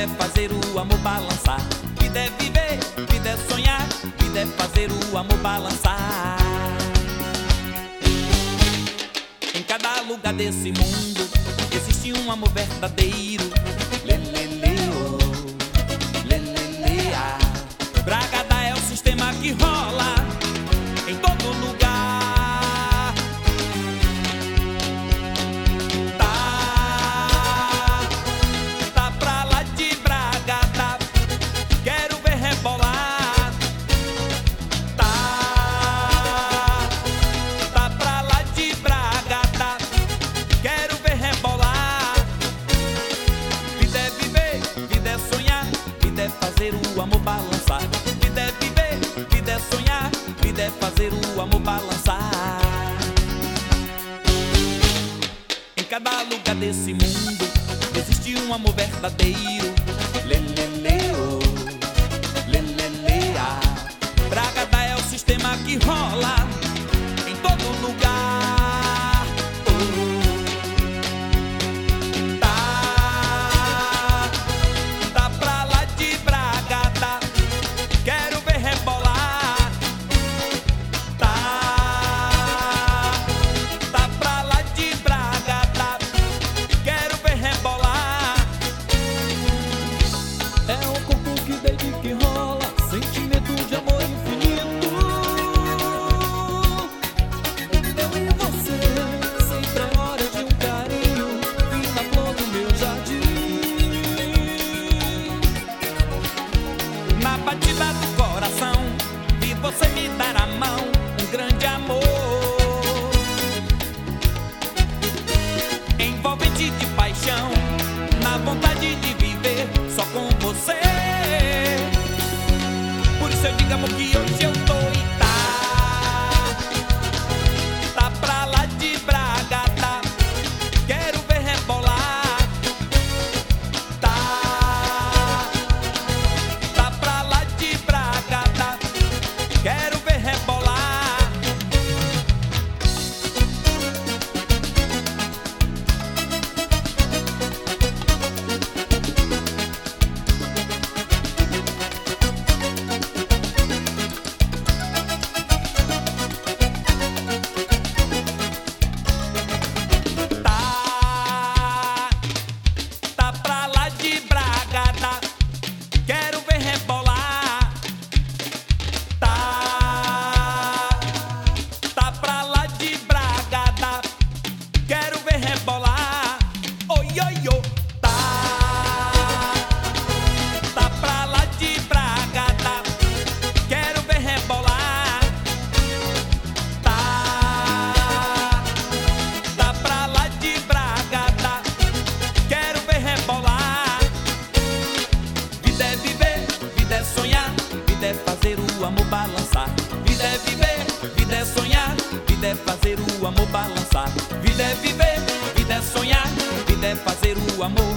é fazer o amor balançar. Vida é viver, vida é sonhar, vida é fazer o amor balançar. Em cada lugar desse mundo existe um amor verdadeiro. Leleleo, lelelea. Bragada é o sistema que rola em todo lugar. Tá pra lá de Bragada, quero ver rebolar. Tá pra lá de Bragada, quero ver rebolar. Vida é viver, vida é sonhar, vida é fazer o amor balançar. Vida é viver, vida é sonhar, vida é fazer o amor balançar. Em cada lugar desse mundo existe um amor verdadeiro. Leleleo, lelelea. Bragada é o sistema que rola em todo lugar. Tá pra lá de Bragada, quero ver rebolar. Tá pra lá de Bragada, quero ver rebolar. É um corpo que desde que rola, sentimento de amor infinito. Eu e você, sempre é hora de um carinho. Vi na flor do meu jardim. Na batida do coração, vi você me dar a mão. Um grande amor envolvente de paixão, na vontade de viver só com você. Por isso eu digo, amor, que hoje eu tô e tá pra lá de Bragada, quero ver rebolar. Tá pra lá de Bragada, quero ver rebolar. Tá pra lá de Bragada, quero ver rebolar. Tá pra lá de Bragada, quero ver rebolar. Oi, oi, oi. Tá pra lá de Bragada, quero ver rebolar. Tá pra lá de Bragada, quero ver rebolar. Vida é viver, vida é sonhar, vida é fazer o amor balançar. Vida é viver, vida é sonhar, vida é fazer o amor balançar. Vida é viver, vida é sonhar, vida é fazer o amor